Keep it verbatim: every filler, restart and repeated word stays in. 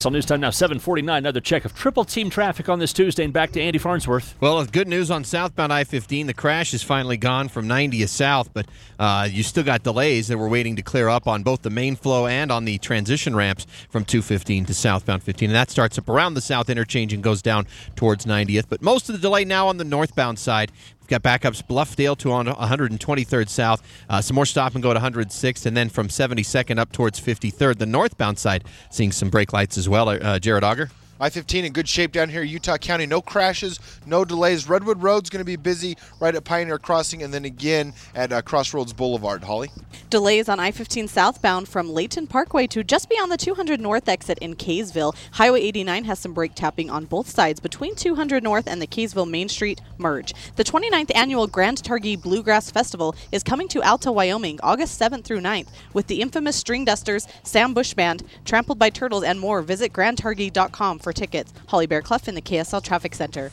On News Time now, seven forty-nine. Another check of triple team traffic on this Tuesday, and back to Andy Farnsworth. Well, good news on southbound I fifteen. The crash is finally gone from ninetieth south, but uh, you still got delays that we're waiting to clear up on both the main flow and on the transition ramps from two fifteen to southbound fifteen. And that starts up around the south interchange and goes down towards ninetieth. But most of the delay now on the northbound side. Got backups Bluffdale to on one twenty-third south, uh, some more stop and go to one hundred sixth, and then from seventy-second up towards fifty-third. The northbound side seeing some brake lights as well. Uh, Jared Auger. I fifteen in good shape down here, Utah County. No crashes, no delays. Redwood Road's going to be busy right at Pioneer Crossing and then again at uh, Crossroads Boulevard. Holly? Delays on I fifteen southbound from Layton Parkway to just beyond the two hundred North exit in Kaysville. Highway eighty-nine has some brake tapping on both sides between two hundred North and the Kaysville Main Street merge. The twenty-ninth Annual Grand Targhee Bluegrass Festival is coming to Alta, Wyoming, August seventh through ninth with the infamous String Dusters, Sam Bush Band, Trampled by Turtles, and more. Visit grand targhee dot com for tickets. Holly Bearclough in the K S L Traffic Center.